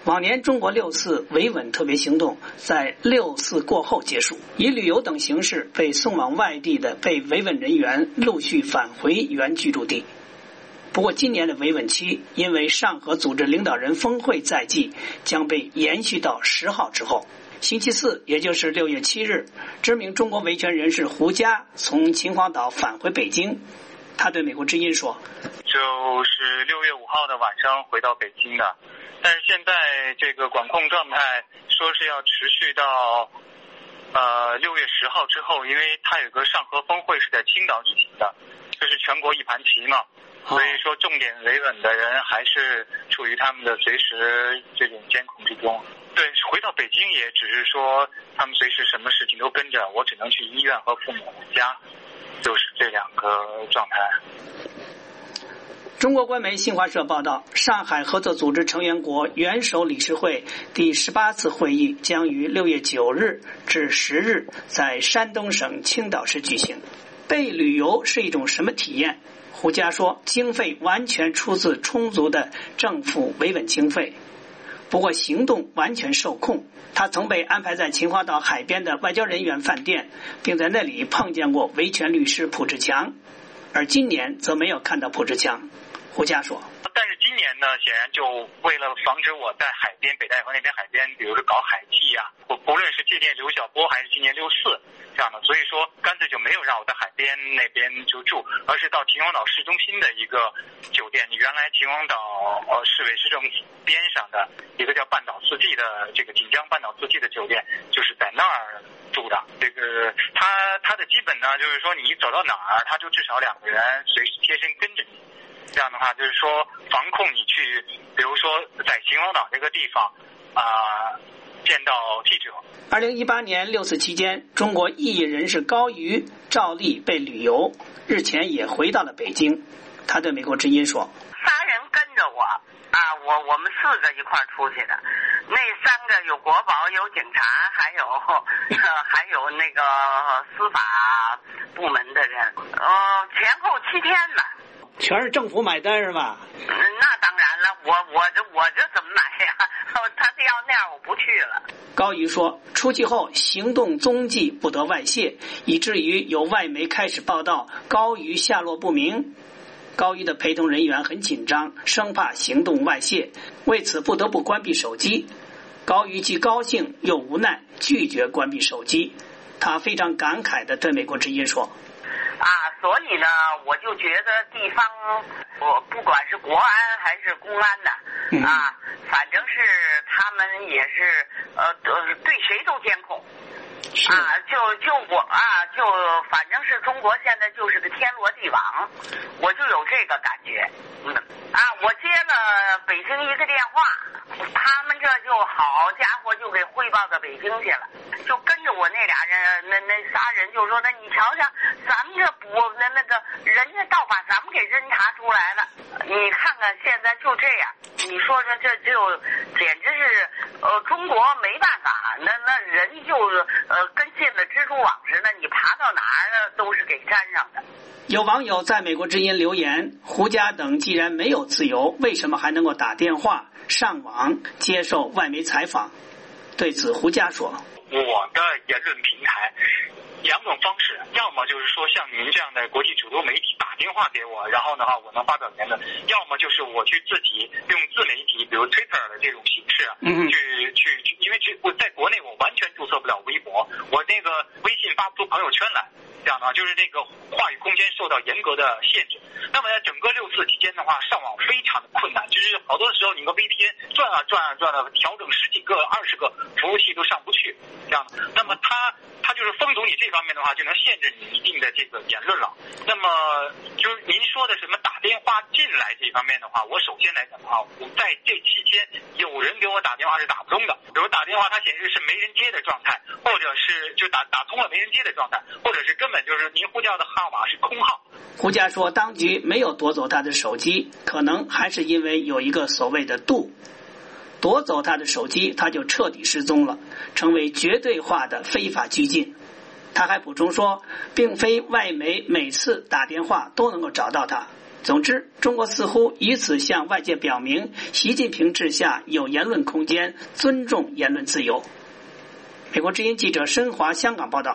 往年中国6次维稳特别行动在6次过后结束，以旅游等形式被送往外地的被维稳人员陆续返回原居住地。不过今年的维稳期因为上合组织领导人峰会在即，将被延续到10号之后。星期四，也就是6月7日，知名中国维权人士胡佳从秦皇岛返回北京。他对美国之音说， 就是6月5号的晚上回到北京的，但是现在这个管控状态说是要持续到6月10号之后，因为它有个上合峰会是在青岛举行的，这是全国一盘棋嘛，所以说重点维稳的人还是处于他们的随时这种监控之中。对，回到北京也只是说他们随时什么事情都跟着，我只能去医院和父母家，就是这2个状态。 中国官媒新华社报道，上海合作组织成员国元首理事会第18次会议将于6月9日至10日在山东省青岛市举行。被旅游是一种什么体验？胡佳说，经费完全出自充足的政府维稳经费，不过行动完全受控。他曾被安排在秦皇岛海边的外交人员饭店，并在那里碰见过维权律师蒲志强，而今年则没有看到蒲志强。胡佳说， 但是今年呢，显然就为了防止我在海边北戴河那边海边，比如说搞海祭啊，我不论是纪念刘晓波还是纪念6·4这样的，所以说干脆就没有让我在海边那边就住，而是到秦皇岛市中心的一个酒店。原来秦皇岛市委市政府边上的一个叫半岛四季的这个锦江半岛四季的酒店，就是在那儿住的。这个它的基本呢，就是说你走到哪儿，他就至少2个人随时贴身跟着你。这样的话，就是说防控你去，比如说在秦皇岛这个地方见到记者。 2018年6次期间，中国异议人士高瑜照例被旅游，日前也回到了北京。他对美国之音说 ，3人跟着我我们4个一块出去的，那3个有国保有警察，还有那个司法部门的人，前后7天呢。 全是政府买单是吧？ 那当然了，我这怎么买呀？他要那样我不去了。 高瑜说，出去后行动踪迹不得外泄，以至于有外媒开始报道高瑜下落不明。高瑜的陪同人员很紧张，生怕行动外泄，为此不得不关闭手机。高瑜既高兴又无奈，拒绝关闭手机。他非常感慨地对美国之音说， 所以呢，我就觉得地方，不管是国安还是公安的，反正是他们也是对谁都监控，就反正是中国现在就是个天罗地网，我就有这个感觉。我接了北京一个电话，他们这就好家伙就给汇报到北京去了，就跟着我那俩人，那仨人就说，那你瞧瞧，咱们这那个人家倒把咱们给侦查出来了，你看看现在就这样，你说这就简直是中国没办法，那人就跟进了蜘蛛网似的，你爬到哪儿都是给粘上的。 有网友在美国之音留言，胡佳等既然没有自由，为什么还能够打电话上网接受外媒采访？对此胡佳说， 我的言论平台2种方式，要么就是说像您这样的国际主流媒体打电话给我，然后的话我能发表言论，要么就是我去自己用自媒体，比如 Twitter 的这种形式去，因为我在国内我完全注册不了微博，我那个微信发不出朋友圈来，这样的话就是那个话语空间受到严格的限制。那么在整个6次期间的话，上网非常的困难，就是好多时候你个 VPN 转啊调整10几个20个服务器都上不去，这样的。那么它就是封堵你这方面的话，就能限制你一定的这个言论了。那么就是您说的什么打电话进来这方面的话，我首先来讲的话，我在这期间有人给我打电话是打不通的，比如打电话它显示是没人接的状态，或者是就打通了没人接的状态，或者是根本就是您呼叫的号码是空号。 胡佳说，当局没有夺走他的手机，可能还是因为有一个所谓的度。夺走他的手机，他就彻底失踪了，成为绝对化的非法拘禁。他还补充说，并非外媒每次打电话都能够找到他， 总之，中国似乎以此向外界表明，习近平治下有言论空间，尊重言论自由。美国之音记者申华香港报道。